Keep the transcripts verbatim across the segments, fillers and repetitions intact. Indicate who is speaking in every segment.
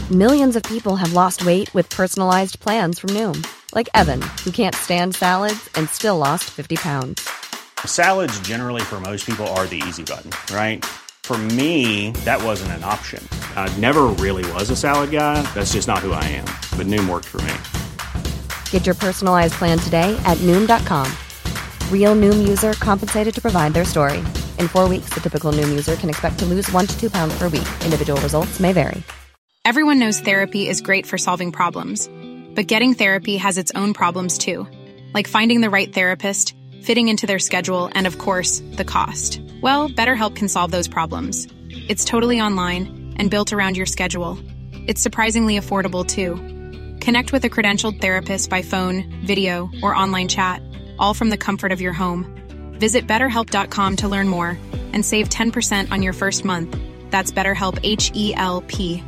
Speaker 1: Millions of people have lost weight with personalized plans from Noom. Like Evan, who can't stand salads and still lost fifty pounds.
Speaker 2: Salads generally for most people are the easy button, right? For me, that wasn't an option. I never really was a salad guy. That's just not who I am. But Noom worked for me.
Speaker 1: Get your personalized plan today at Noom dot com. Real Noom user compensated to provide their story. In four weeks, the typical Noom user can expect to lose one to two pounds per week. Individual results may vary.
Speaker 3: Everyone knows therapy is great for solving problems. But getting therapy has its own problems too. Like finding the right therapist, fitting into their schedule, and of course, the cost. Well, BetterHelp can solve those problems. It's totally online and built around your schedule. It's surprisingly affordable too. Connect with a credentialed therapist by phone, video, or online chat, all from the comfort of your home. Visit better help dot com to learn more and save ten percent on your first month. That's BetterHelp, H E L P.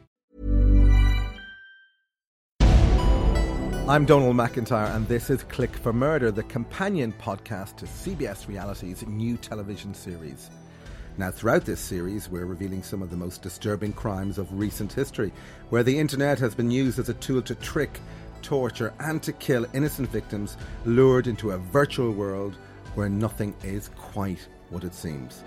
Speaker 4: I'm Donald McIntyre, and this is Click for Murder, the companion podcast to C B S Reality's new television series. Now, throughout this series, we're revealing some of the most disturbing crimes of recent history, where the internet has been used as a tool to trick, torture, and to kill innocent victims lured into a virtual world where nothing is quite what it seems.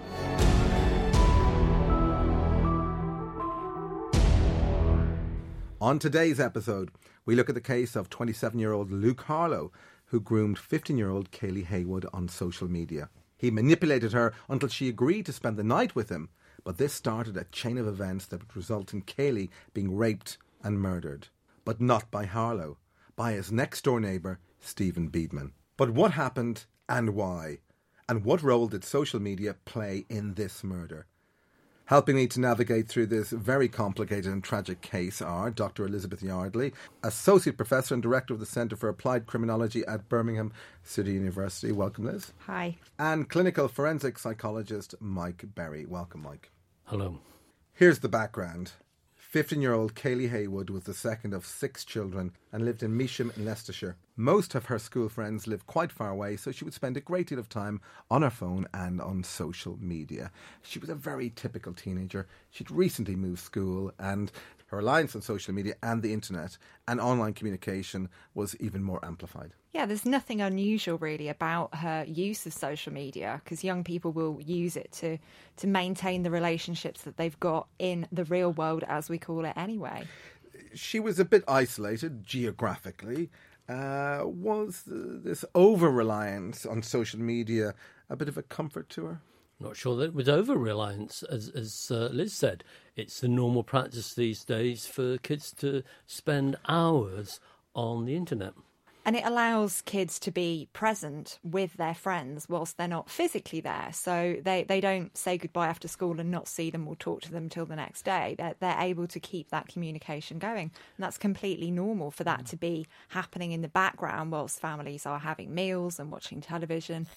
Speaker 4: On today's episode, we look at the case of twenty-seven-year-old Luke Harlow, who groomed fifteen-year-old Kaylee Haywood on social media. He manipulated her until she agreed to spend the night with him, but this started a chain of events that would result in Kaylee being raped and murdered. But not by Harlow, by his next-door neighbour, Stephen Beedman. But what happened and why? And what role did social media play in this murder? Helping me to navigate through this very complicated and tragic case are Doctor Elizabeth Yardley, Associate Professor and Director of the Centre for Applied Criminology at Birmingham City University. Welcome, Liz.
Speaker 5: Hi.
Speaker 4: And Clinical Forensic Psychologist Mike Berry. Welcome, Mike.
Speaker 6: Hello.
Speaker 4: Here's the background. fifteen-year-old Kaylee Haywood was the second of six children and lived in Measham in Leicestershire. Most of her school friends lived quite far away, so she would spend a great deal of time on her phone and on social media. She was a very typical teenager. She'd recently moved school, and her reliance on social media and the internet and online communication was even more amplified.
Speaker 5: Yeah, there's nothing unusual really about her use of social media, because young people will use it to, to maintain the relationships that they've got in the real world, as we call it anyway.
Speaker 4: She was a bit isolated geographically. Uh, was the, this over-reliance on social media a bit of a comfort to her?
Speaker 6: Not sure that it was over-reliance, as, as uh, Liz said. It's the normal practice these days for kids to spend hours on the internet.
Speaker 5: And it allows kids to be present with their friends whilst they're not physically there. So they, they don't say goodbye after school and not see them or talk to them till the next day. They're, they're able to keep that communication going. And that's completely normal for that to be happening in the background whilst families are having meals and watching television.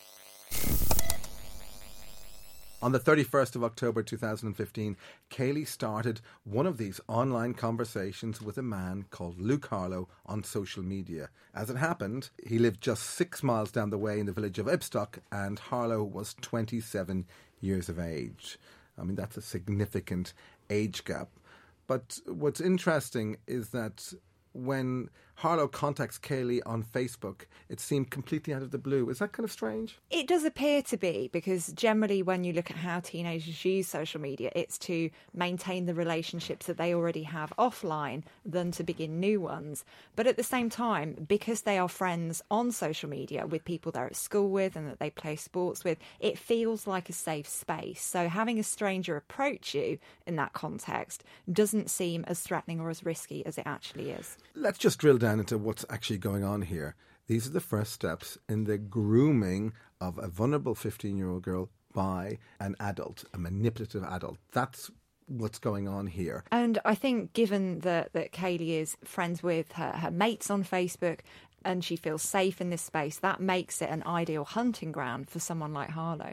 Speaker 4: On the thirty-first of October two thousand fifteen, Kaylee started one of these online conversations with a man called Luke Harlow on social media. As it happened, he lived just six miles down the way in the village of Ibstock, and Harlow was twenty-seven years of age. I mean, that's a significant age gap. But what's interesting is that when Harlow contacts Kaylee on Facebook, it seemed completely out of the blue. Is that kind of strange?
Speaker 5: It does appear to be, because generally when you look at how teenagers use social media, it's to maintain the relationships that they already have offline than to begin new ones. But at the same time, because they are friends on social media with people they're at school with and that they play sports with, it feels like a safe space. So having a stranger approach you in that context doesn't seem as threatening or as risky as it actually is.
Speaker 4: Let's just drill down into what's actually going on here. These are the first steps in the grooming of a vulnerable fifteen-year-old girl by an adult, a manipulative adult. That's what's going on here.
Speaker 5: And I think given that, that Kaylee is friends with her, her mates on Facebook and she feels safe in this space, that makes it an ideal hunting ground for someone like Harlow.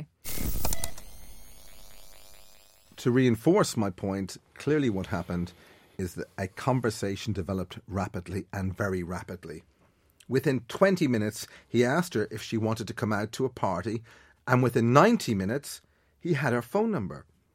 Speaker 4: To reinforce my point, clearly what happened is that a conversation developed rapidly and very rapidly. Within twenty minutes, he asked her if she wanted to come out to a party, and within ninety minutes, he had her phone number.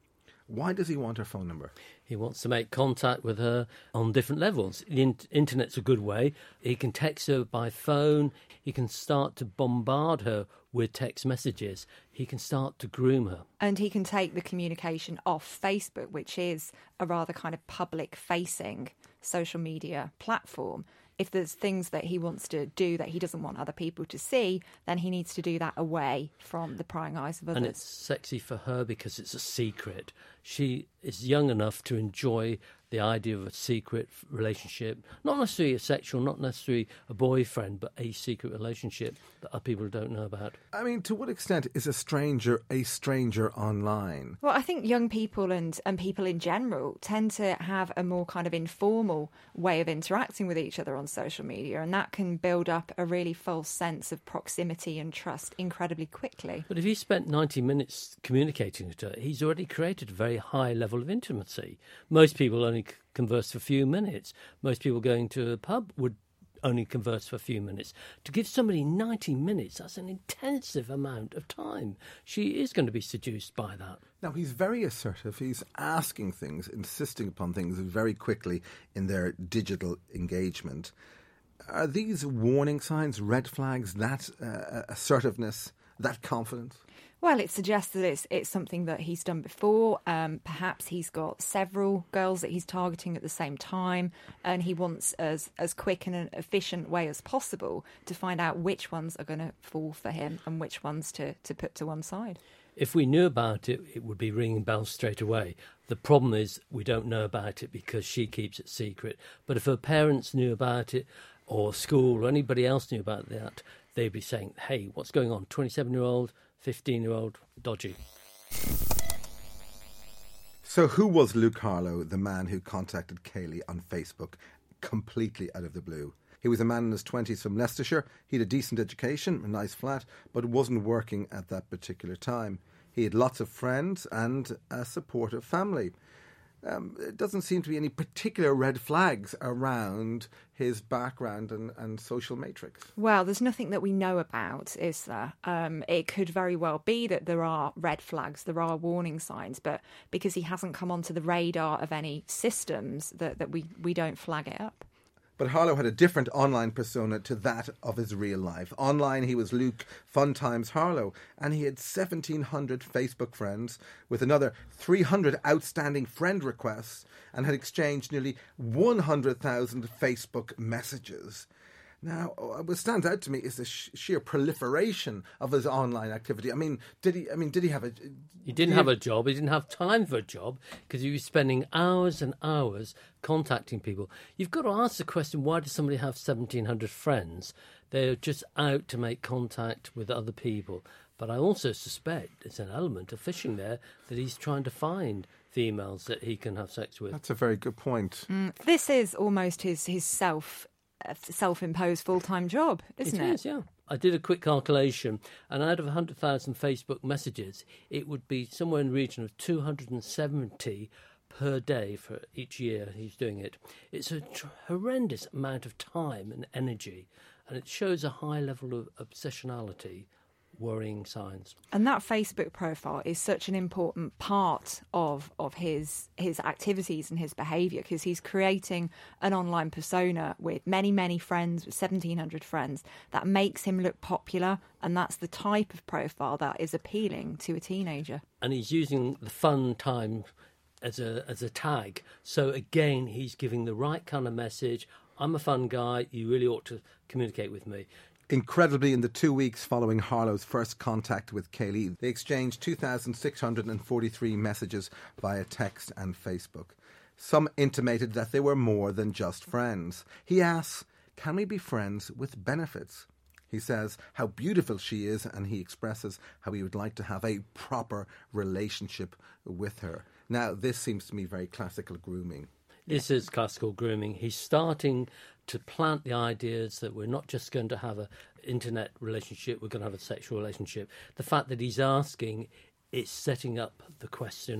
Speaker 4: Why does he want her phone number?
Speaker 6: He wants to make contact with her on different levels. The in- internet's a good way. He can text her by phone. He can start to bombard her with text messages. He can start to groom her.
Speaker 5: And he can take the communication off Facebook, which is a rather kind of public-facing social media platform. If there's things that he wants to do that he doesn't want other people to see, then he needs to do that away from the prying eyes of others.
Speaker 6: And it's sexy for her because it's a secret. She is young enough to enjoy the idea of a secret relationship, not necessarily a sexual, not necessarily a boyfriend, but a secret relationship that other people don't know about.
Speaker 4: I mean, to what extent is a stranger a stranger online?
Speaker 5: Well, I think young people and, and people in general tend to have a more kind of informal way of interacting with each other on social media, and that can build up a really false sense of proximity and trust incredibly quickly.
Speaker 6: But if he spent ninety minutes communicating with her, he's already created a very high level of intimacy. Most people only converse for a few minutes. Most people going to a pub would only converse for a few minutes. To give somebody ninety minutes, that's an intensive amount of time. She is going to be seduced by that.
Speaker 4: Now, he's very assertive. He's asking things, insisting upon things very quickly in their digital engagement. Are these warning signs, red flags, that uh, assertiveness, that confidence?
Speaker 5: Well, it suggests that it's it's something that he's done before. Um, perhaps he's got several girls that he's targeting at the same time, and he wants as as quick and an efficient way as possible to find out which ones are going to fall for him and which ones to, to put to one side.
Speaker 6: If we knew about it, it would be ringing bells straight away. The problem is we don't know about it because she keeps it secret. But if her parents knew about it, or school, or anybody else knew about that, they'd be saying, hey, what's going on? twenty-seven-year-old, fifteen-year-old, dodgy.
Speaker 4: So who was Luke Harlow, the man who contacted Kayleigh on Facebook completely out of the blue? He was a man in his twenties from Leicestershire. He had a decent education, a nice flat, but wasn't working at that particular time. He had lots of friends and a supportive family. Um, it doesn't seem to be any particular red flags around his background and, and social matrix.
Speaker 5: Well, there's nothing that we know about, is there? Um, it could very well be that there are red flags, there are warning signs, but because he hasn't come onto the radar of any systems, that, that we, we don't flag it up.
Speaker 4: But Harlow had a different online persona to that of his real life. Online, he was Luke Fun Times Harlow, and he had seventeen hundred Facebook friends with another three hundred outstanding friend requests and had exchanged nearly one hundred thousand Facebook messages. Now, what stands out to me is the sh- sheer proliferation of his online activity. I mean, did he? I mean, did he have a?
Speaker 6: He didn't have a job. He didn't have time for a job because he was spending hours and hours contacting people. You've got to ask the question: why does somebody have seventeen hundred friends? They're just out to make contact with other people. But I also suspect there's an element of fishing there, that he's trying to find females that he can have sex with.
Speaker 4: That's a very good point.
Speaker 5: Mm, this is almost his his self. self-imposed full-time job, isn't it?
Speaker 6: It is, yeah. I did a quick calculation, and out of one hundred thousand Facebook messages, it would be somewhere in the region of two hundred seventy per day for each year he's doing it. It's a tr- horrendous amount of time and energy, and it shows a high level of obsessionality, worrying signs.
Speaker 5: And that Facebook profile is such an important part of of his his activities and his behaviour, because he's creating an online persona with many, many friends, with seventeen hundred friends, that makes him look popular, and that's the type of profile that is appealing to a teenager.
Speaker 6: And he's using the fun time as a as a tag. So again, he's giving the right kind of message. I'm a fun guy. You really ought to communicate with me.
Speaker 4: Incredibly, in the two weeks following Harlow's first contact with Kayleigh, they exchanged two thousand six hundred forty-three messages via text and Facebook. Some intimated that they were more than just friends. He asks, can we be friends with benefits? He says how beautiful she is, and he expresses how he would like to have a proper relationship with her. Now, this seems to me very classical grooming.
Speaker 6: This is classical grooming. He's starting to plant the ideas that we're not just going to have an internet relationship, we're going to have a sexual relationship. The fact that he's asking is setting up the question,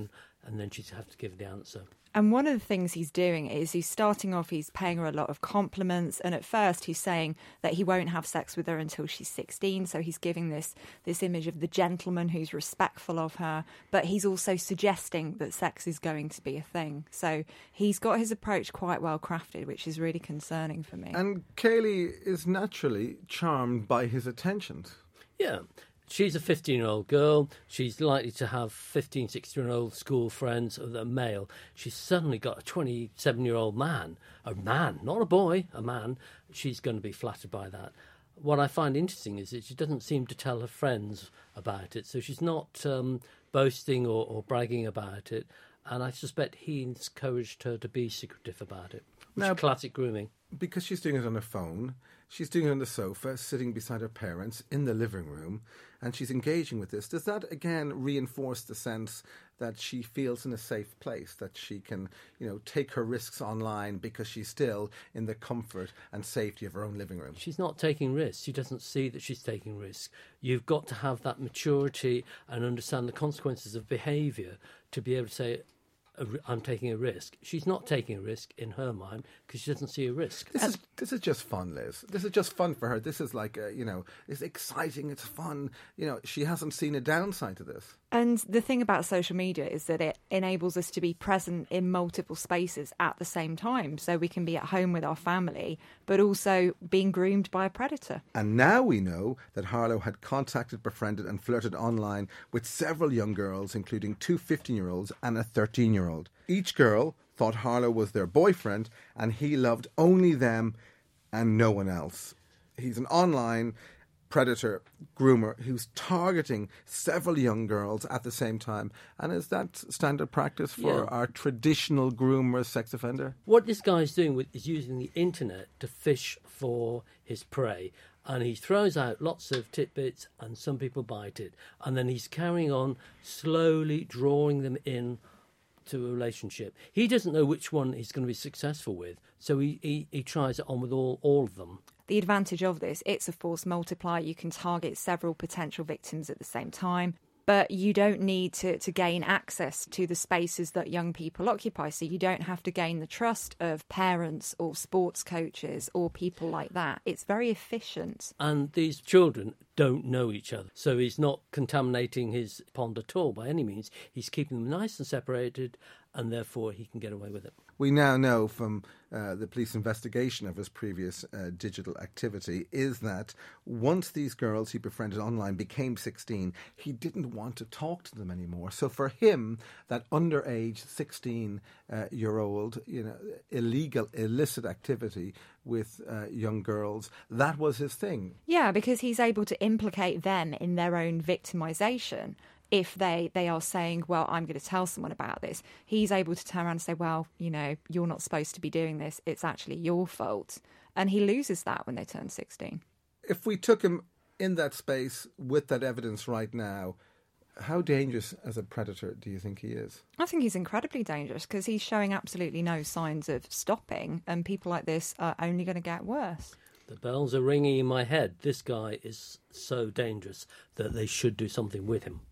Speaker 6: and then she'd have to give the answer.
Speaker 5: And one of the things he's doing is he's starting off, he's paying her a lot of compliments. And at first he's saying that he won't have sex with her until she's sixteen. So he's giving this, this image of the gentleman who's respectful of her. But he's also suggesting that sex is going to be a thing. So he's got his approach quite well crafted, which is really concerning for me.
Speaker 4: And Kaylee is naturally charmed by his attentions.
Speaker 6: Yeah. She's a fifteen-year-old girl. She's likely to have fifteen, sixteen-year-old school friends that are male. She's suddenly got a twenty-seven-year-old man, a man, not a boy, a man. She's going to be flattered by that. What I find interesting is that she doesn't seem to tell her friends about it. So she's not um, boasting or, or bragging about it. And I suspect he encouraged her to be secretive about it. Which
Speaker 4: Now,
Speaker 6: is classic grooming.
Speaker 4: Because she's doing it on her phone, she's doing it on the sofa, sitting beside her parents in the living room, and she's engaging with this. Does that, again, reinforce the sense that she feels in a safe place, that she can, you know, take her risks online because she's still in the comfort and safety of her own living room?
Speaker 6: She's not taking risks. She doesn't see that she's taking risks. You've got to have that maturity and understand the consequences of behaviour to be able to say, I'm taking a risk. She's not taking a risk in her mind because she doesn't see a risk.
Speaker 4: This is this is just fun, Liz. This is just fun for her. This is like, a, you know, it's exciting, it's fun. You know, she hasn't seen a downside to this.
Speaker 5: And the thing about social media is that it enables us to be present in multiple spaces at the same time. So we can be at home with our family, but also being groomed by a predator.
Speaker 4: And now we know that Harlow had contacted, befriended and flirted online with several young girls, including two fifteen-year-olds and a thirteen-year-old. Each girl thought Harlow was their boyfriend and he loved only them and no one else. He's an online predator groomer who's targeting several young girls at the same time. And is that standard practice for
Speaker 6: Yeah.
Speaker 4: our traditional groomer sex offender?
Speaker 6: What this guy's doing with, is using the internet to fish for his prey. And he throws out lots of tidbits and some people bite it. And then he's carrying on, slowly drawing them in to a relationship. He doesn't know which one he's going to be successful with. So he, he, he tries it on with all, all of them.
Speaker 5: The advantage of this, it's a force multiplier. You can target several potential victims at the same time, but you don't need to, to gain access to the spaces that young people occupy. So you don't have to gain the trust of parents or sports coaches or people like that. It's very efficient.
Speaker 6: And these children don't know each other. So he's not contaminating his pond at all by any means. He's keeping them nice and separated, and therefore he can get away with it.
Speaker 4: We now know from uh, the police investigation of his previous uh, digital activity is that once these girls he befriended online became sixteen, he didn't want to talk to them anymore. So for him, that underage sixteen-year-old, uh, you know, illegal, illicit activity with uh, young girls, that was his thing.
Speaker 5: Yeah, because he's able to implicate them in their own victimisation. If they, they are saying, well, I'm going to tell someone about this, he's able to turn around and say, well, you know, you're not supposed to be doing this. It's actually your fault. And he loses that when they turn sixteen.
Speaker 4: If we took him in that space with that evidence right now, how dangerous as a predator do you think he is?
Speaker 5: I think he's incredibly dangerous because he's showing absolutely no signs of stopping. And people like this are only going to get worse.
Speaker 6: The bells are ringing in my head. This guy is so dangerous that they should do something with him.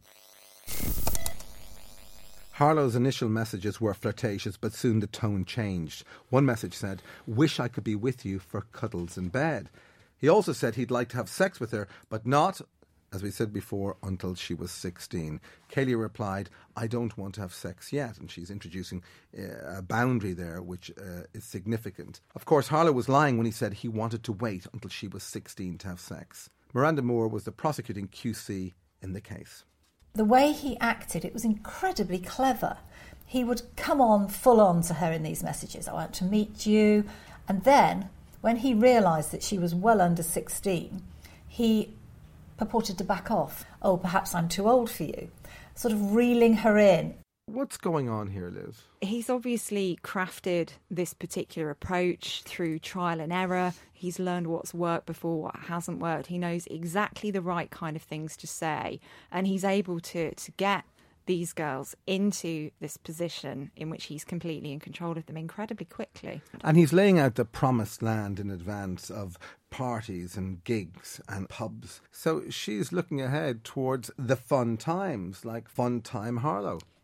Speaker 4: Harlow's initial messages were flirtatious, but soon the tone changed. One message said, "Wish I could be with you for cuddles in bed." He also said he'd like to have sex with her, but not, as we said before, until she was sixteen. Kaylee replied, "I don't want to have sex yet," and she's introducing uh, a boundary there which uh, is significant. Of course, Harlow was lying when he said he wanted to wait until she was sixteen to have sex. Miranda Moore was the prosecuting Q C in the case.
Speaker 7: The way he acted, it was incredibly clever. He would come on full on to her in these messages. "I want to meet you." And then, when he realised that she was well under sixteen, he purported to back off. "Oh, perhaps I'm too old for you." Sort of reeling her in.
Speaker 4: What's going on here, Liz?
Speaker 5: He's obviously crafted this particular approach through trial and error. He's learned what's worked before, what hasn't worked. He knows exactly the right kind of things to say. And he's able to, to get these girls into this position in which he's completely in control of them incredibly quickly.
Speaker 4: And he's laying out the promised land in advance of parties and gigs and pubs. So she's looking ahead towards the fun times, like Fun Time Harlow.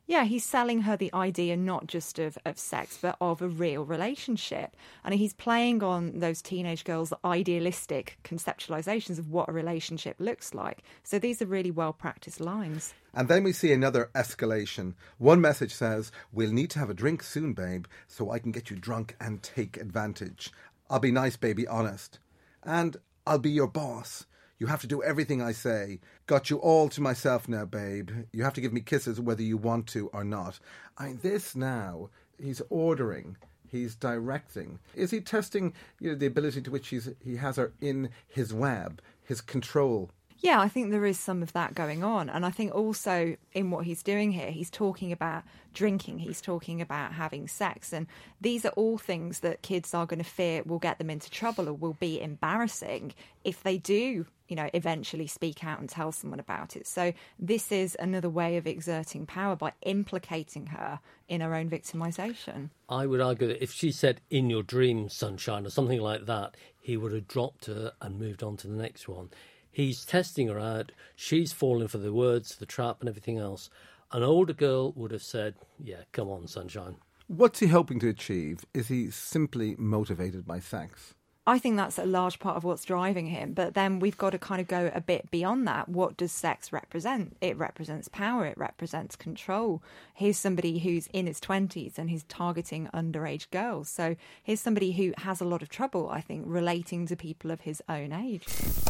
Speaker 5: Yeah, he's selling her the idea not just of, of sex, but of a real relationship. And he's playing on those teenage girls' idealistic conceptualizations of what a relationship looks like. So these are really well-practiced lines.
Speaker 4: And then we see another escalation. One message says, we'll need to have a drink soon, babe, so I can get you drunk and take advantage. I'll be nice, baby, honest. And I'll be your boss. You have to do everything I say. Got you all to myself now, babe. You have to give me kisses whether you want to or not. I mean, this now, he's ordering, he's directing. Is he testing, you know, the ability to which he's, he has her in his web, his control?
Speaker 5: Yeah, I think there is some of that going on. And I think also in what he's doing here, he's talking about drinking, he's talking about having sex. And these are all things that kids are going to fear will get them into trouble or will be embarrassing if they do, you know, eventually speak out and tell someone about it. So this is another way of exerting power by implicating her in her own victimisation.
Speaker 6: I would argue that if she said, in your dreams, sunshine, or something like that, he would have dropped her and moved on to the next one. He's testing her out. She's falling for the words, the trap and everything else. An older girl would have said, yeah, come on, sunshine.
Speaker 4: What's he hoping to achieve? Is he simply motivated by sex?
Speaker 5: I think that's a large part of what's driving him. But then we've got to kind of go a bit beyond that. What does sex represent? It represents power. It represents control. Here's somebody who's in his twenties and he's targeting underage girls. So here's somebody who has a lot of trouble, I think, relating to people of his own age.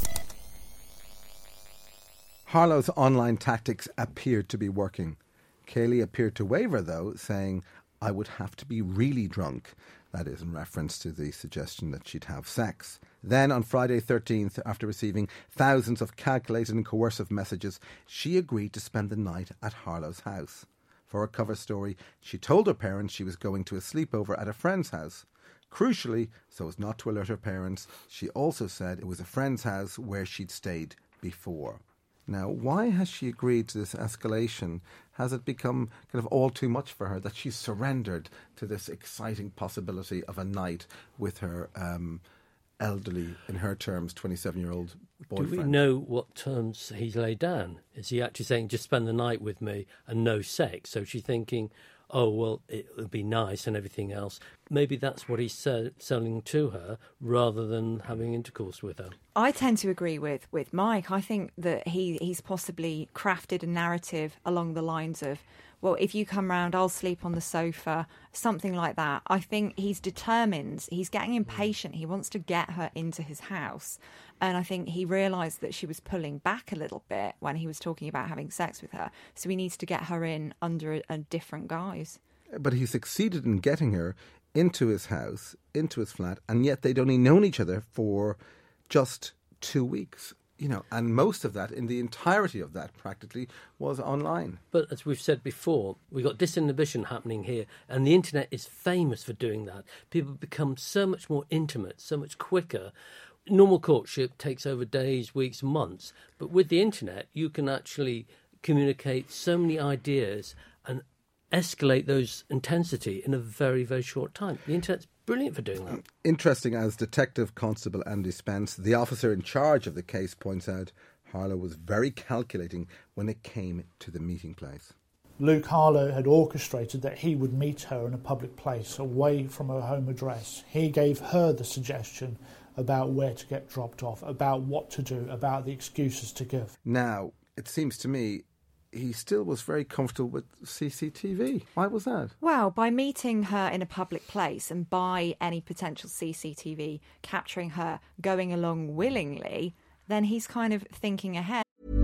Speaker 4: Harlow's online tactics appeared to be working. Kaylee appeared to waver, though, saying, I would have to be really drunk. That is in reference to the suggestion that she'd have sex. Then, on Friday thirteenth, after receiving thousands of calculated and coercive messages, she agreed to spend the night at Harlow's house. For a cover story, she told her parents she was going to a sleepover at a friend's house. Crucially, so as not to alert her parents, she also said it was a friend's house where she'd stayed before. Now, why has she agreed to this escalation? Has it become kind of all too much for her that she's surrendered to this exciting possibility of a night with her um, elderly, in her terms, twenty-seven-year-old boyfriend?
Speaker 6: Do we know what terms he's laid down? Is he actually saying, just spend the night with me and no sex? So she's thinking, oh, well, it would be nice and everything else. Maybe that's what he's se- selling to her rather than having intercourse with her.
Speaker 5: I tend to agree with, with Mike. I think that he, he's possibly crafted a narrative along the lines of, well, if you come round, I'll sleep on the sofa, something like that. I think he's determined, he's getting impatient. He wants to get her into his house. And I think he realised that she was pulling back a little bit when he was talking about having sex with her. So he needs to get her in under a, a different guise.
Speaker 4: But he succeeded in getting her into his house, into his flat, and yet they'd only known each other for just two weeks. You know, and most of that, in the entirety of that, practically, was online.
Speaker 6: But as we've said before, we've got disinhibition happening here, and the internet is famous for doing that. People become so much more intimate, so much quicker. Normal courtship takes over days, weeks, months. But with the internet, you can actually communicate so many ideas and escalate those intensity in a very, very short time. The internet's brilliant for doing that.
Speaker 4: Interesting, as Detective Constable Andy Spence, the officer in charge of the case, points out, Harlow was very calculating when it came to the meeting place.
Speaker 8: Luke Harlow had orchestrated that he would meet her in a public place away from her home address. He gave her the suggestion about where to get dropped off, about what to do, about the excuses to give.
Speaker 4: Now, it seems to me he still was very comfortable with C C T V. Why was that?
Speaker 5: Well, by meeting her in a public place and by any potential C C T V capturing her going along willingly, then he's kind of thinking ahead.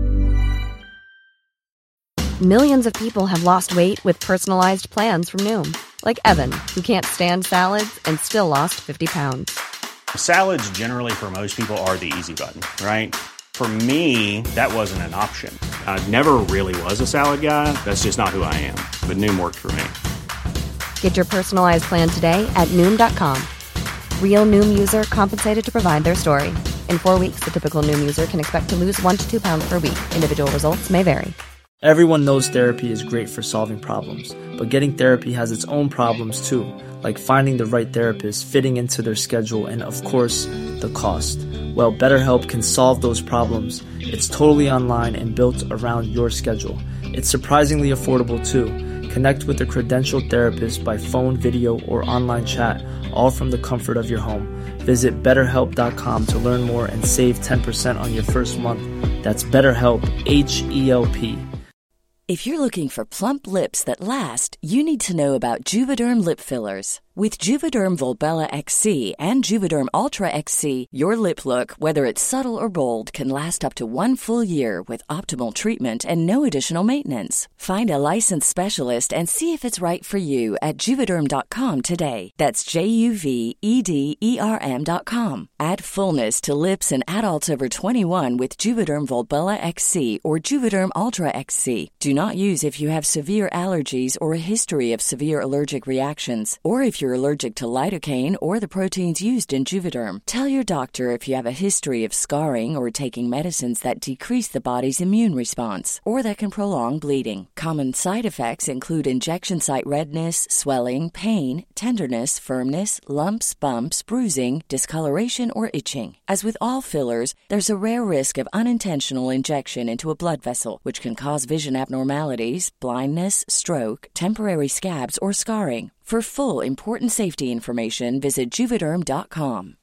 Speaker 1: Millions of people have lost weight with personalized plans from Noom. Like Evan, who can't stand salads and still lost fifty pounds.
Speaker 2: Salads generally for most people are the easy button, right? For me, that wasn't an option. I never really was a salad guy. That's just not who I am. But Noom worked for me.
Speaker 1: Get your personalized plan today at Noom dot com. Real Noom user compensated to provide their story. In four weeks, the typical Noom user can expect to lose one to two pounds per week. Individual results may vary.
Speaker 9: Everyone knows therapy is great for solving problems, but getting therapy has its own problems too, like finding the right therapist, fitting into their schedule, and of course, the cost. Well, BetterHelp can solve those problems. It's totally online and built around your schedule. It's surprisingly affordable too. Connect with a credentialed therapist by phone, video, or online chat, all from the comfort of your home. Visit better help dot com to learn more and save ten percent on your first month. That's BetterHelp, H E L P.
Speaker 10: If you're looking for plump lips that last, you need to know about Juvederm lip fillers. With Juvederm Volbella X C and Juvederm Ultra X C, your lip look, whether it's subtle or bold, can last up to one full year with optimal treatment and no additional maintenance. Find a licensed specialist and see if it's right for you at Juvederm dot com today. That's J U V E D E R M dot com. Add fullness to lips in adults over twenty-one with Juvederm Volbella X C or Juvederm Ultra X C. Do not use if you have severe allergies or a history of severe allergic reactions, or if you're allergic to lidocaine or the proteins used in Juvederm. Tell your doctor if you have a history of scarring or taking medicines that decrease the body's immune response or that can prolong bleeding. Common side effects include injection site redness, swelling, pain, tenderness, firmness, lumps, bumps, bruising, discoloration, or itching. As with all fillers, there's a rare risk of unintentional injection into a blood vessel, which can cause vision abnormalities, blindness, stroke, temporary scabs, or scarring. For full important safety information, visit Juvederm dot com.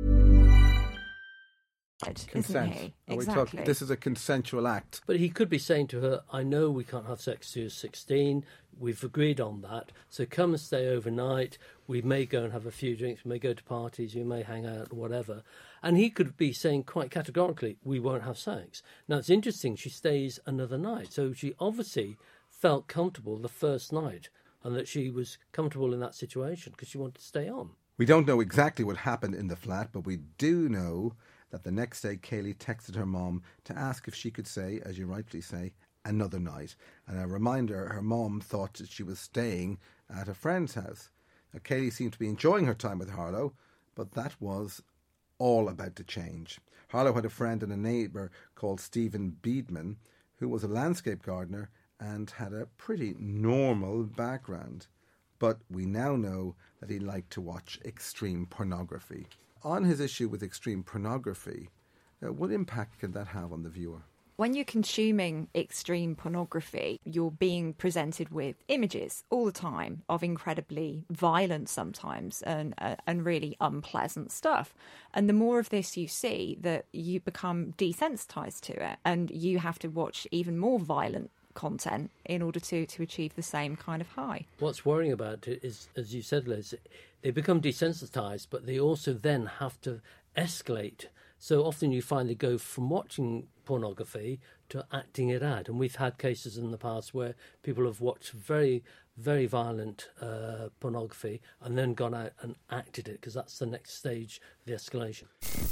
Speaker 4: Consent.
Speaker 5: Isn't he?
Speaker 4: Are we
Speaker 5: Exactly.
Speaker 4: talking, this is a consensual act.
Speaker 6: But he could be saying to her, I know we can't have sex till you're sixteen. We've agreed on that. So come and stay overnight. We may go and have a few drinks. We may go to parties. We may hang out or whatever. And he could be saying quite categorically, we won't have sex. Now, it's interesting. She stays another night. So she obviously felt comfortable the first night and that she was comfortable in that situation because she wanted to stay on.
Speaker 4: We don't know exactly what happened in the flat, but we do know that the next day Kayleigh texted her mom to ask if she could say, as you rightly say, another night. And a reminder, her mom thought that she was staying at a friend's house. Now, Kayleigh seemed to be enjoying her time with Harlow, but that was all about to change. Harlow had a friend and a neighbour called Stephen Beedman, who was a landscape gardener and had a pretty normal background. But we now know that he liked to watch extreme pornography. On his issue with extreme pornography, uh, what impact can that have on the viewer?
Speaker 5: When you're consuming extreme pornography, you're being presented with images all the time of incredibly violent sometimes and uh, and really unpleasant stuff. And the more of this you see, that you become desensitized to it and you have to watch even more violent content in order to, to achieve the same kind of high.
Speaker 6: What's worrying about it is, as you said, Liz, they become desensitized, but they also then have to escalate. So often you find they go from watching pornography to acting it out. And we've had cases in the past where people have watched very, very violent uh, pornography and then gone out and acted it, because that's the next stage of the escalation.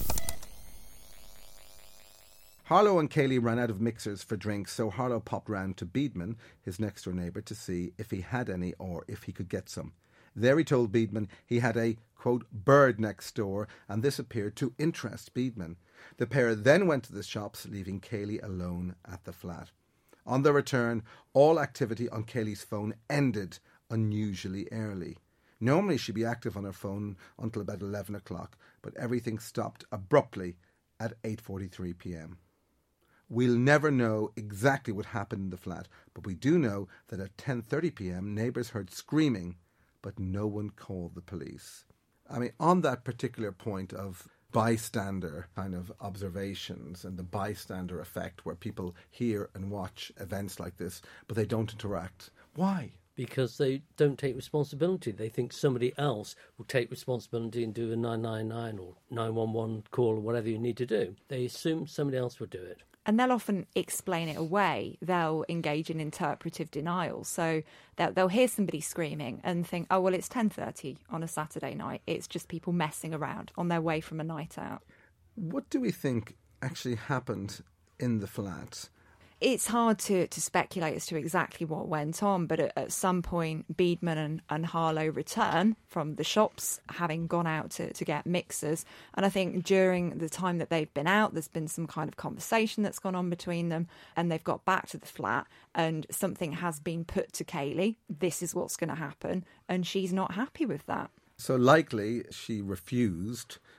Speaker 4: Harlow and Kayleigh ran out of mixers for drinks, so Harlow popped round to Beedman, his next-door neighbour, to see if he had any or if he could get some. There he told Beedman he had a, quote, bird next door, and this appeared to interest Beedman. The pair then went to the shops, leaving Kayleigh alone at the flat. On their return, all activity on Kayleigh's phone ended unusually early. Normally she'd be active on her phone until about eleven o'clock, but everything stopped abruptly at eight forty-three p.m. We'll never know exactly what happened in the flat, but we do know that at ten thirty p.m. neighbours heard screaming, but no one called the police. I mean, on that particular point of bystander kind of observations and the bystander effect, where people hear and watch events like this, but they don't interact. Why?
Speaker 6: Because they don't take responsibility. They think somebody else will take responsibility and do a nine nine nine or nine one one call or whatever you need to do. They assume somebody else will do it.
Speaker 5: And they'll often explain it away. They'll engage in interpretive denial. So they'll, they'll hear somebody screaming and think, oh, well, it's ten thirty on a Saturday night. It's just people messing around on their way from a night out.
Speaker 4: What do we think actually happened in the flat?
Speaker 5: It's hard to, to speculate as to exactly what went on, but at, at some point, Beedman and, and Harlow return from the shops, having gone out to, to get mixers. And I think during the time that they've been out, there's been some kind of conversation that's gone on between them, and they've got back to the flat, and something has been put to Kayleigh. This is what's going to happen, and she's not happy with that.
Speaker 4: So likely she refused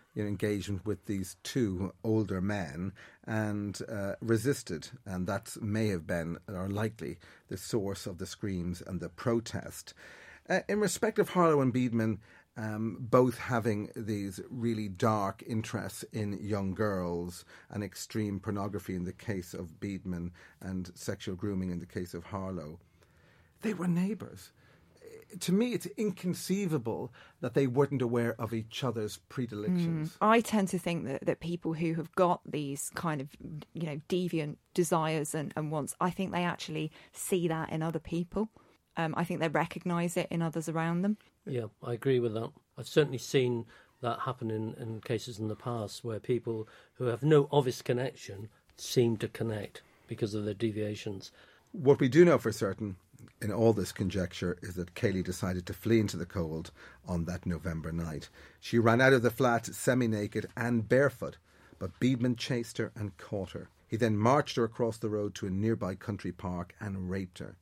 Speaker 4: you know, engagement with these two older men and uh, resisted. And that may have been, or likely, the source of the screams and the protest. Uh, in respect of Harlow and Beadman, um, both having these really dark interests in young girls and extreme pornography in the case of Beadman and sexual grooming in the case of Harlow, they were neighbours. To me, it's inconceivable that they weren't aware of each other's predilections.
Speaker 5: Mm. I tend to think that, that people who have got these kind of, you know, deviant desires and, and wants, I think they actually see that in other people. Um, I think they recognise it in others around them.
Speaker 6: Yeah, I agree with that. I've certainly seen that happen in, in cases in the past where people who have no obvious connection seem to connect because of their deviations.
Speaker 4: What we do know for certain in all this conjecture is that Kaylee decided to flee into the cold on that November night. She ran out of the flat semi-naked and barefoot, but Beadman chased her and caught her. He then marched her across the road to a nearby country park and raped her.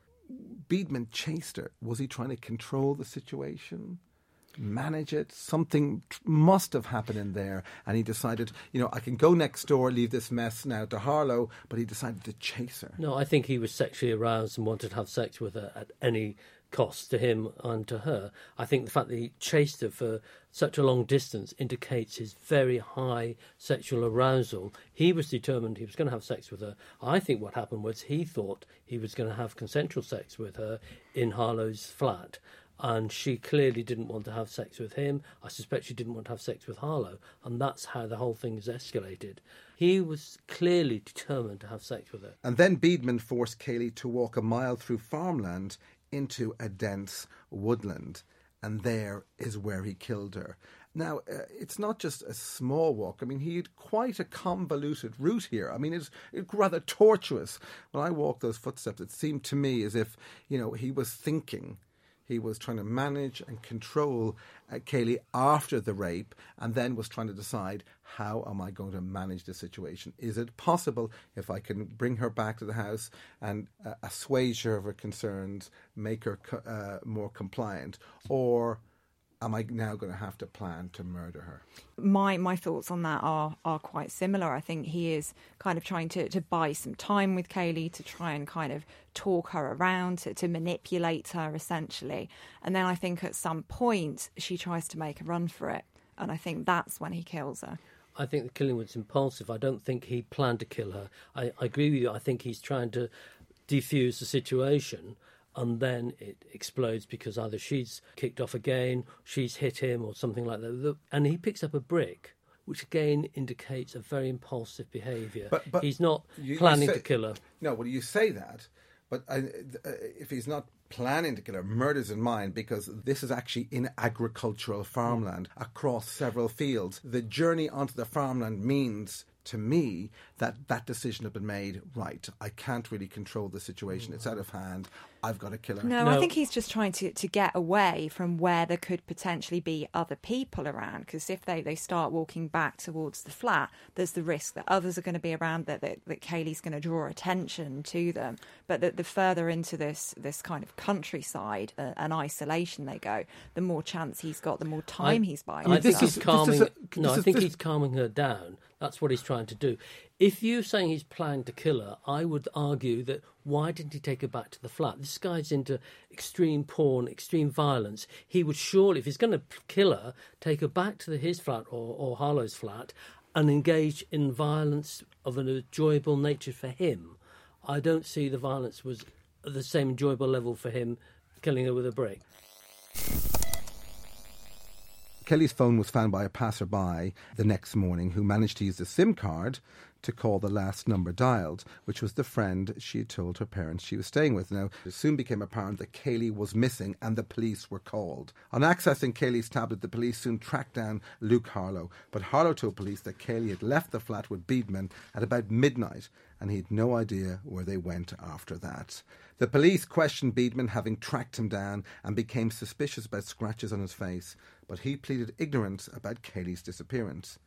Speaker 4: Beadman chased her. Was he trying to control the situation? Manage it? Something must have happened in there, and he decided, you know, I can go next door, leave this mess now to Harlow, but he decided to chase her.
Speaker 6: No, I think he was sexually aroused and wanted to have sex with her at any cost to him and to her. I think the fact that he chased her for such a long distance indicates his very high sexual arousal. He was determined he was going to have sex with her. I think what happened was he thought he was going to have consensual sex with her in Harlow's flat, and she clearly didn't want to have sex with him. I suspect she didn't want to have sex with Harlow, and that's how the whole thing has escalated. He was clearly determined to have sex with her.
Speaker 4: And then Beadman forced Kaylee to walk a mile through farmland into a dense woodland, and there is where he killed her. Now, uh, it's not just a small walk. I mean, he had quite a convoluted route here. I mean, it's, it's rather tortuous. When I walked those footsteps, it seemed to me as if, you know, he was thinking. He was trying to manage and control uh, Kaylee after the rape, and then was trying to decide, how am I going to manage the situation? Is it possible, if I can bring her back to the house and uh, assuage her of her concerns, make her co- uh, more compliant, or am I now going to have to plan to murder her?
Speaker 5: My my thoughts on that are are quite similar. I think he is kind of trying to, to buy some time with Kaylee, to try and kind of talk her around, to, to manipulate her, essentially. And then I think at some point she tries to make a run for it. And I think that's when he kills her.
Speaker 6: I think the killing was impulsive. I don't think he planned to kill her. I, I agree with you. I think he's trying to defuse the situation, and then it explodes because either she's kicked off again, she's hit him, or something like that. And he picks up a brick, which again indicates a very impulsive behaviour.
Speaker 4: But, but
Speaker 6: he's not
Speaker 4: you,
Speaker 6: planning
Speaker 4: you say,
Speaker 6: to kill her.
Speaker 4: No, well, you say that, but uh, if he's not planning to kill her, murder's in mind, because this is actually in agricultural farmland across several fields. The journey onto the farmland means, to me, that that decision had been made. Right, I can't really control the situation. It's out of hand. I've got to kill her.
Speaker 5: No,
Speaker 6: No.
Speaker 5: I think he's just trying to, to get away from where there could potentially be other people around. Because if they, they start walking back towards the flat, there's the risk that others are going to be around, that, that, that Kaylee's going to draw attention to them. But that the further into this this kind of countryside uh, and isolation they go, the more chance he's got, the more time
Speaker 6: I,
Speaker 5: he's buying.
Speaker 6: I think
Speaker 4: this
Speaker 6: he's
Speaker 4: is-
Speaker 6: calming.
Speaker 4: this is a-
Speaker 6: no,
Speaker 4: this
Speaker 6: I
Speaker 4: is-
Speaker 6: think
Speaker 4: this-
Speaker 6: he's calming her down. That's what he's trying to do. If you're saying he's planning to kill her, I would argue that why didn't he take her back to the flat? This guy's into extreme porn, extreme violence. He would surely, if he's going to kill her, take her back to the, his flat or, or Harlow's flat and engage in violence of an enjoyable nature for him. I don't see the violence was at the same enjoyable level for him killing her with a brick.
Speaker 4: Kelly's phone was found by a passerby the next morning who managed to use the SIM card to call the last number dialed, which was the friend she had told her parents she was staying with. Now, it soon became apparent that Kaylee was missing and the police were called. On accessing Kaylee's tablet, the police soon tracked down Luke Harlow, but Harlow told police that Kaylee had left the flat with Beadman at about midnight, and he had no idea where they went after that. The police questioned Beadman, having tracked him down, and became suspicious about scratches on his face, but he pleaded ignorance about Kaylee's disappearance.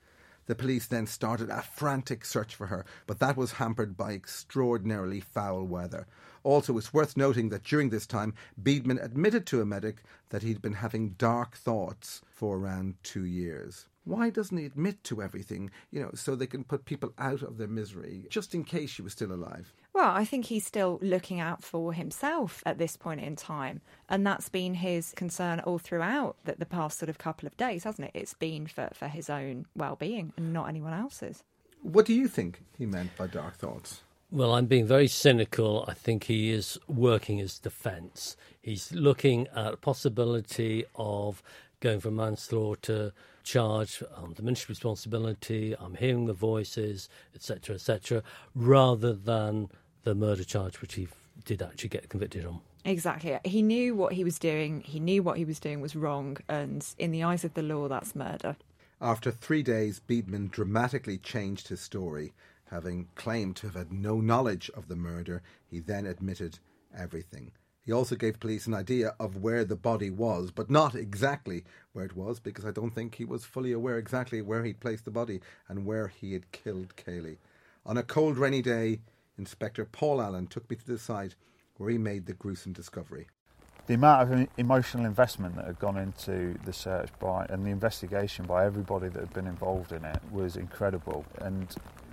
Speaker 4: The police then started a frantic search for her, but that was hampered by extraordinarily foul weather. Also, it's worth noting that during this time, Beadman admitted to a medic that he'd been having dark thoughts for around two years. Why doesn't he admit to everything, you know, so they can put people out of their misery, just in case she was still alive?
Speaker 5: Well, I think he's still looking out for himself at this point in time. And that's been his concern all throughout the, the past sort of couple of days, hasn't it? It's been for, for his own well-being and not anyone else's.
Speaker 4: What do you think he meant by dark thoughts?
Speaker 6: Well, I'm being very cynical. I think he is working his defence. He's looking at a possibility of going for manslaughter charge, um, diminished responsibility, I'm hearing the voices, et cetera, et cetera, rather than the murder charge, which he did actually get convicted on.
Speaker 5: Exactly. He knew what he was doing. He knew what he was doing was wrong. And in the eyes of the law, that's murder.
Speaker 4: After three days, Beadman dramatically changed his story. Having claimed to have had no knowledge of the murder, he then admitted everything. He also gave police an idea of where the body was, but not exactly where it was, because I don't think he was fully aware exactly where he'd placed the body and where he had killed Kaylee. On a cold, rainy day, Inspector Paul Allen took me to the site where he made the gruesome discovery.
Speaker 11: The amount of emotional investment that had gone into the search by and the investigation by everybody that had been involved in it was incredible. And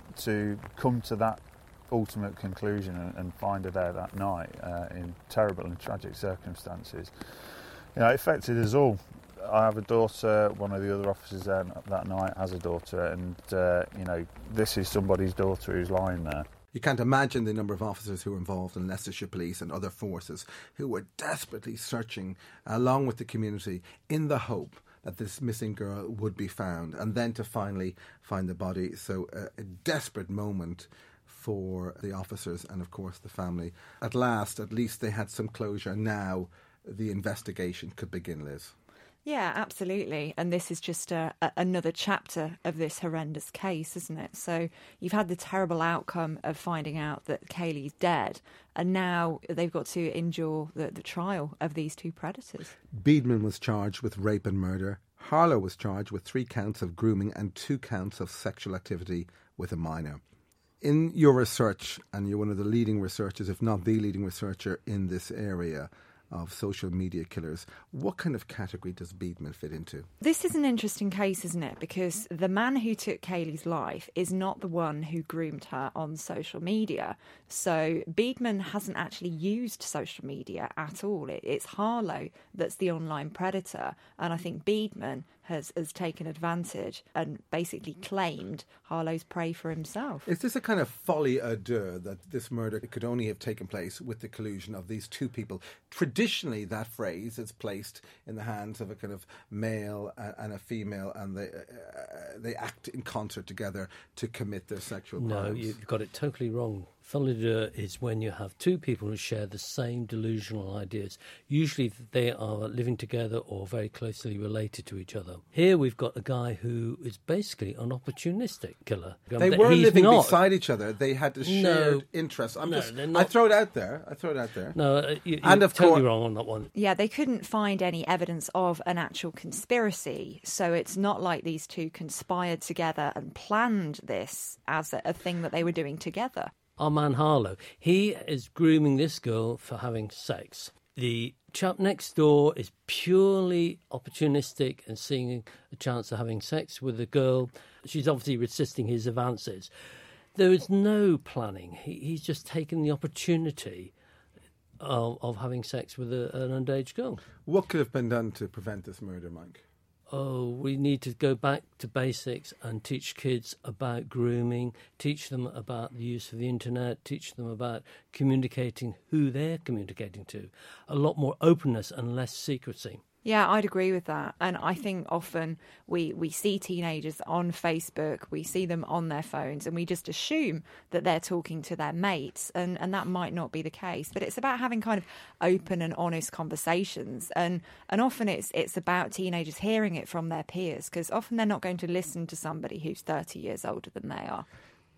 Speaker 11: to come to that ultimate conclusion and, and find her there that night uh, in terrible and tragic circumstances, you know, it affected us all. I have a daughter, one of the other officers there that night has a daughter, and uh, you know, this is somebody's daughter who's lying there.
Speaker 4: You can't imagine the number of officers who were involved in Leicestershire Police and other forces who were desperately searching along with the community in the hope that this missing girl would be found, and then to finally find the body. So uh, a desperate moment for the officers and, of course, the family. At last, at least they had some closure. Now the investigation could begin, Liz.
Speaker 5: Yeah, absolutely. And this is just a, a, another chapter of this horrendous case, isn't it? So you've had the terrible outcome of finding out that Kaylee's dead, and now they've got to endure the, the trial of these two predators. Beadman
Speaker 4: was charged with rape and murder. Harlow was charged with three counts of grooming and two counts of sexual activity with a minor. In your research, and you're one of the leading researchers, if not the leading researcher in this area of social media killers, what kind of category does Beadman fit into?
Speaker 5: This is an interesting case, isn't it? Because the man who took Kaylee's life is not the one who groomed her on social media. So Beadman hasn't actually used social media at all. It, it's Harlow that's the online predator. And I think Beadman has, has taken advantage and basically claimed Harlow's prey for himself.
Speaker 4: Is this a kind of folie à deux that this murder could only have taken place with the collusion of these two people? Traditionally, that phrase is placed in the hands of a kind of male and a female, and they uh, they act in concert together to commit their sexual crimes.
Speaker 6: No, you've got it totally wrong. Folie à deux is when you have two people who share the same delusional ideas. Usually they are living together or very closely related to each other. Here we've got a guy who is basically an opportunistic killer.
Speaker 4: They were
Speaker 6: He's
Speaker 4: living
Speaker 6: not.
Speaker 4: beside each other. They had a shared
Speaker 6: no,
Speaker 4: interest. I'm
Speaker 6: no,
Speaker 4: just,
Speaker 6: they're not.
Speaker 4: I throw it out there. I throw it out there.
Speaker 6: No, uh, you, you're
Speaker 4: and of
Speaker 6: totally
Speaker 4: course,
Speaker 6: wrong on that one.
Speaker 5: Yeah, they couldn't find any evidence of an actual conspiracy. So it's not like these two conspired together and planned this as a, a thing that they were doing together.
Speaker 6: Our man Harlow, he is grooming this girl for having sex. The chap next door is purely opportunistic and seeing a chance of having sex with the girl. She's obviously resisting his advances. There is no planning. He, he's just taken the opportunity of, of having sex with a, an underage girl.
Speaker 4: What could have been done to prevent this murder, Mike?
Speaker 6: Oh, we need to go back to basics and teach kids about grooming, teach them about the use of the internet, teach them about communicating who they're communicating to. A lot more openness and less secrecy.
Speaker 5: Yeah, I'd agree with that. And I think often we, we see teenagers on Facebook, we see them on their phones, and we just assume that they're talking to their mates, and, and that might not be the case. But it's about having kind of open and honest conversations. And, and often it's it's about teenagers hearing it from their peers, because often they're not going to listen to somebody who's thirty years older than they are.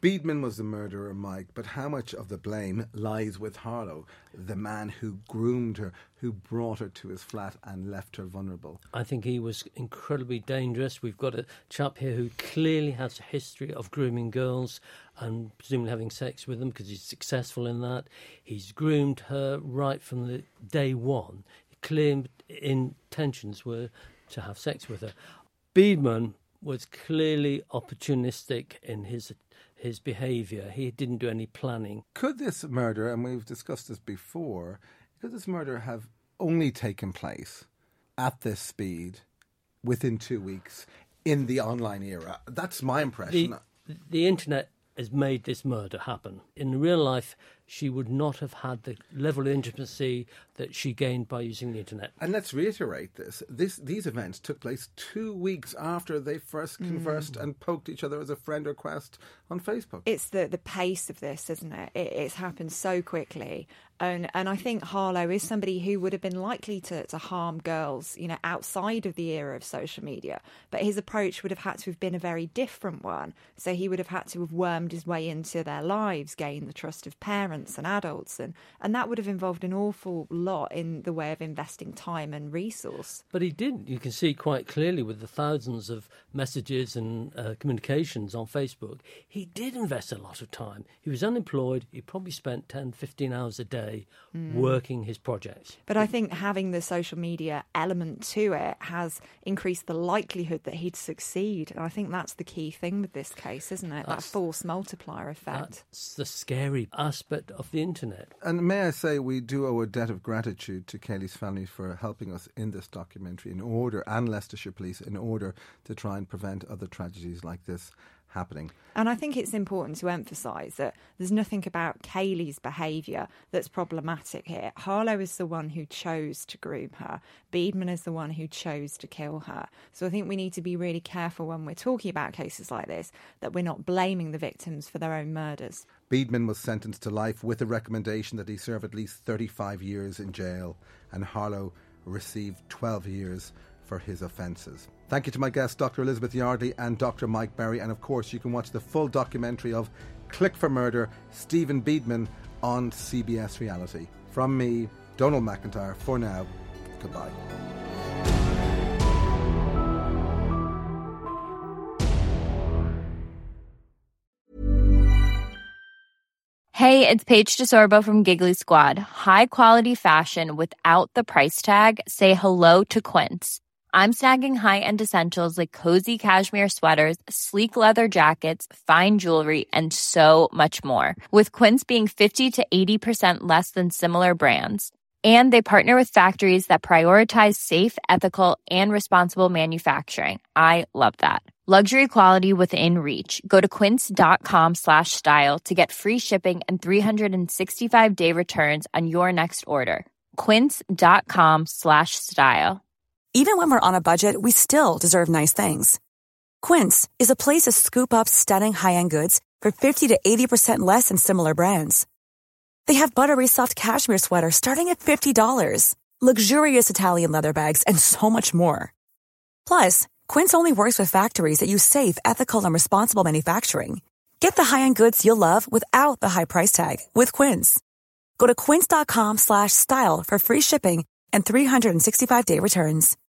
Speaker 4: Beadman was the murderer, Mike, but how much of the blame lies with Harlow, the man who groomed her, who brought her to his flat and left her vulnerable?
Speaker 6: I think he was incredibly dangerous. We've got a chap here who clearly has a history of grooming girls and presumably having sex with them because he's successful in that. He's groomed her right from the day one. Clear intentions were to have sex with her. Beadman was clearly opportunistic in his his behaviour. He didn't do any planning.
Speaker 4: Could this murder, and we've discussed this before, could this murder have only taken place at this speed within two weeks in the online era? That's my impression.
Speaker 6: The, the internet has made this murder happen. In real life, she would not have had the level of intimacy that she gained by using the internet.
Speaker 4: And let's reiterate this. this these events took place two weeks after they first conversed mm. and poked each other as a friend request on Facebook.
Speaker 5: It's the, the pace of this, isn't it? it? It's happened so quickly. And and I think Harlow is somebody who would have been likely to, to harm girls, you know, outside of the era of social media. But his approach would have had to have been a very different one. So he would have had to have wormed his way into their lives, gained the trust of parents and adults. And, and that would have involved an awful lot in the way of investing time and resource.
Speaker 6: But he didn't. You can see quite clearly with the thousands of messages and uh, communications on Facebook, he did invest a lot of time. He was unemployed. He probably spent ten, fifteen hours a day Mm. working his projects.
Speaker 5: But I think having the social media element to it has increased the likelihood that he'd succeed. And I think that's the key thing with this case, isn't it? That's, that force multiplier effect.
Speaker 6: That's the scary aspect of the internet.
Speaker 4: And may I say, we do owe a debt of gratitude to Kaylee's family for helping us in this documentary in order, and Leicestershire Police, in order to try and prevent other tragedies like this happening.
Speaker 5: And I think it's important to emphasise that there's nothing about Kaylee's behaviour that's problematic here. Harlow is the one who chose to groom her. Beadman is the one who chose to kill her. So I think we need to be really careful when we're talking about cases like this, that we're not blaming the victims for their own murders.
Speaker 4: Beadman was sentenced to life with a recommendation that he serve at least thirty-five years in jail, and Harlow received twelve years for his offences. Thank you to my guests, Doctor Elizabeth Yardley and Doctor Mike Berry. And of course, you can watch the full documentary of Click for Murder, Stephen Beadman, on C B S Reality. From me, Donald McIntyre, for now, goodbye.
Speaker 12: Hey, it's Paige DeSorbo from Giggly Squad. High quality fashion without the price tag. Say hello to Quince. I'm snagging high-end essentials like cozy cashmere sweaters, sleek leather jackets, fine jewelry, and so much more. With Quince being fifty to eighty percent less than similar brands. And they partner with factories that prioritize safe, ethical, and responsible manufacturing. I love that. Luxury quality within reach. Go to quince.com slash style to get free shipping and three sixty-five day returns on your next order. Quince.com slash style.
Speaker 13: Even when we're on a budget, we still deserve nice things. Quince is a place to scoop up stunning high-end goods for fifty to eighty percent less than similar brands. They have buttery soft cashmere sweaters starting at fifty dollars, luxurious Italian leather bags, and so much more. Plus, Quince only works with factories that use safe, ethical, and responsible manufacturing. Get the high-end goods you'll love without the high price tag with Quince. Go to quince.com slash style for free shipping and three sixty-five day returns.